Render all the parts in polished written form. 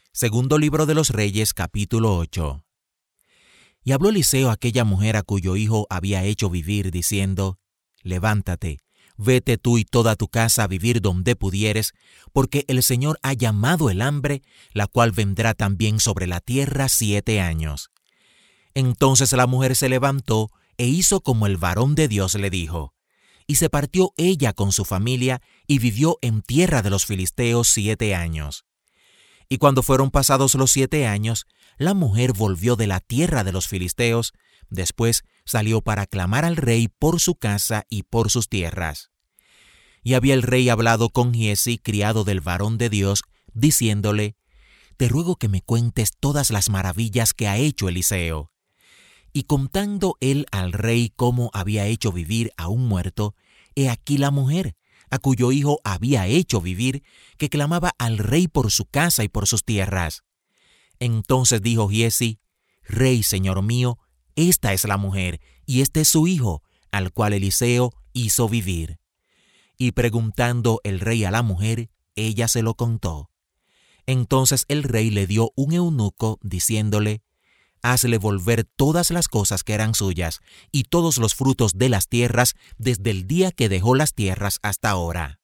Segundo libro de los Reyes, capítulo 8. Y habló Eliseo a aquella mujer a cuyo hijo había hecho vivir, diciendo: Levántate, vete tú y toda tu casa a vivir donde pudieres, porque el Señor ha llamado el hambre, la cual vendrá también sobre la tierra 7 años. Entonces la mujer se levantó e hizo como el varón de Dios le dijo. Y se partió ella con su familia y vivió en tierra de los filisteos 7 años. Y cuando fueron pasados los 7 años, la mujer volvió de la tierra de los filisteos, después salió para clamar al rey por su casa y por sus tierras. Y había el rey hablado con Giezi, criado del varón de Dios, diciéndole: Te ruego que me cuentes todas las maravillas que ha hecho Eliseo. Y contando él al rey cómo había hecho vivir a un muerto, he aquí la mujer, a cuyo hijo había hecho vivir, que clamaba al rey por su casa y por sus tierras. Entonces dijo Giezi: Rey, señor mío, esta es la mujer, y este es su hijo, al cual Eliseo hizo vivir. Y preguntando el rey a la mujer, ella se lo contó. Entonces el rey le dio un eunuco, diciéndole: Hazle volver todas las cosas que eran suyas, y todos los frutos de las tierras, desde el día que dejó las tierras hasta ahora.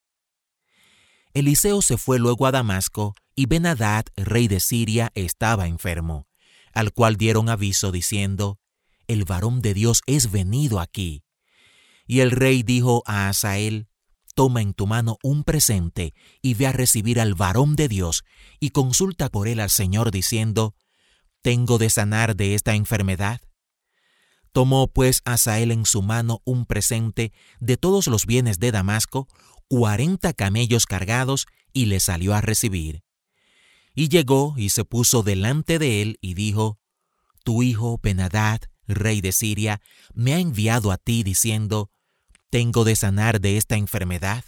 Eliseo se fue luego a Damasco, y Ben-Hadad, rey de Siria, estaba enfermo, al cual dieron aviso, diciendo: El varón de Dios es venido aquí. Y el rey dijo a Hazael: Toma en tu mano un presente, y ve a recibir al varón de Dios, y consulta por él al Señor, diciendo: ¿Tengo de sanar de esta enfermedad? Tomó pues Hazael en su mano un presente de todos los bienes de Damasco, 40 camellos cargados, y le salió a recibir. Y llegó y se puso delante de él y dijo: Tu hijo Ben-Hadad, rey de Siria, me ha enviado a ti diciendo: ¿Tengo de sanar de esta enfermedad?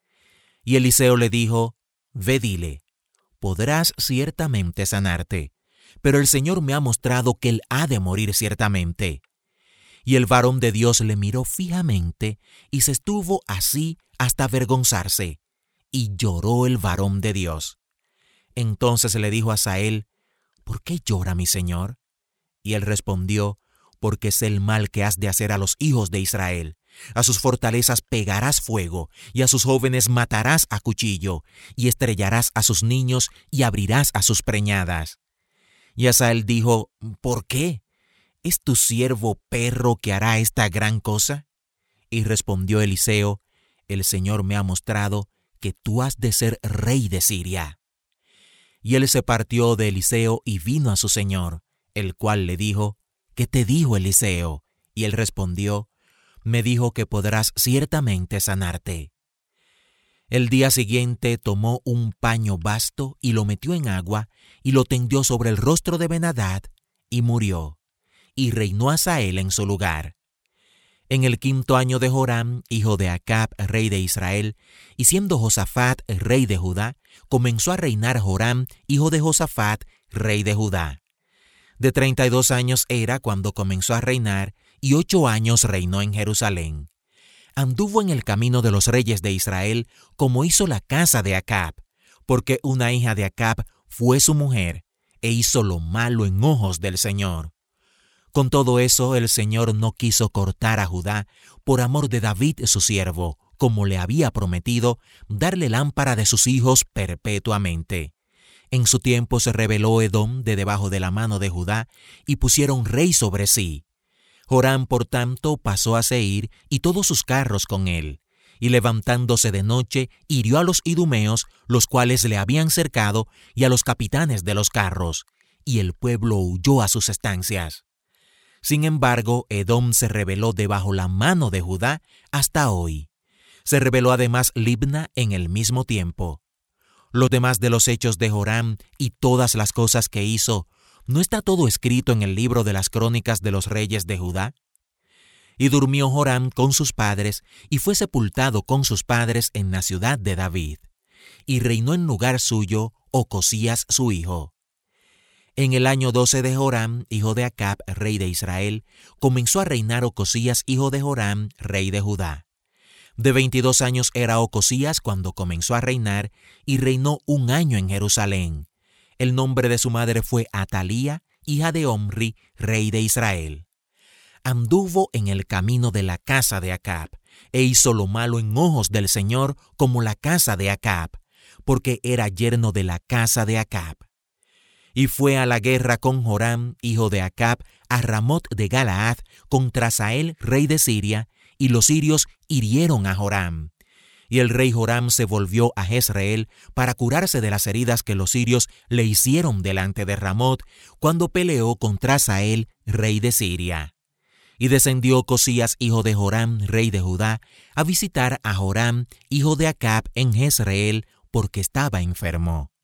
Y Eliseo le dijo: Ve, dile, podrás ciertamente sanarte, pero el Señor me ha mostrado que él ha de morir ciertamente. Y el varón de Dios le miró fijamente y se estuvo así hasta avergonzarse, y lloró el varón de Dios. Entonces le dijo a Hazael: ¿Por qué llora mi señor? Y él respondió: Porque sé el mal que has de hacer a los hijos de Israel. A sus fortalezas pegarás fuego, y a sus jóvenes matarás a cuchillo, y estrellarás a sus niños, y abrirás a sus preñadas. Y Hazael dijo: ¿Por qué? ¿Es tu siervo perro que hará esta gran cosa? Y respondió Eliseo: El Señor me ha mostrado que tú has de ser rey de Siria. Y él se partió de Eliseo y vino a su señor, el cual le dijo: ¿Qué te dijo Eliseo? Y él respondió: Me dijo que podrás ciertamente sanarte. El día siguiente tomó un paño basto y lo metió en agua y lo tendió sobre el rostro de Ben-Hadad y murió. Y reinó Hazael en su lugar. En el 5º año de Joram, hijo de Acab, rey de Israel, y siendo Josafat rey de Judá, comenzó a reinar Joram, hijo de Josafat, rey de Judá. De 32 años era cuando comenzó a reinar, y 8 años reinó en Jerusalén. Anduvo en el camino de los reyes de Israel, como hizo la casa de Acab, porque una hija de Acab fue su mujer, e hizo lo malo en ojos del Señor. Con todo eso, el Señor no quiso cortar a Judá por amor de David su siervo, como le había prometido, darle lámpara de sus hijos perpetuamente. En su tiempo se rebeló Edom de debajo de la mano de Judá, y pusieron rey sobre sí. Joram, por tanto, pasó a Seir y todos sus carros con él, y levantándose de noche, hirió a los idumeos, los cuales le habían cercado, y a los capitanes de los carros, y el pueblo huyó a sus estancias. Sin embargo, Edom se rebeló debajo la mano de Judá hasta hoy. Se rebeló además Libna en el mismo tiempo. Lo demás de los hechos de Joram y todas las cosas que hizo, ¿no está todo escrito en el libro de las crónicas de los reyes de Judá? Y durmió Joram con sus padres, y fue sepultado con sus padres en la ciudad de David. Y reinó en lugar suyo Ocosías su hijo. En el año 12 de Joram, hijo de Acab, rey de Israel, comenzó a reinar Ocosías, hijo de Joram, rey de Judá. De 22 años era Ocosías cuando comenzó a reinar, y reinó 1 año en Jerusalén. El nombre de su madre fue Atalía, hija de Omri, rey de Israel. Anduvo en el camino de la casa de Acab, e hizo lo malo en ojos del Señor como la casa de Acab, porque era yerno de la casa de Acab. Y fue a la guerra con Joram, hijo de Acab, a Ramot de Galaad, contra Hazael, rey de Siria, y los sirios hirieron a Joram. Y el rey Joram se volvió a Jezreel para curarse de las heridas que los sirios le hicieron delante de Ramot, cuando peleó contra Hazael, rey de Siria. Y descendió Cosías, hijo de Joram, rey de Judá, a visitar a Joram, hijo de Acab, en Jezreel, porque estaba enfermo.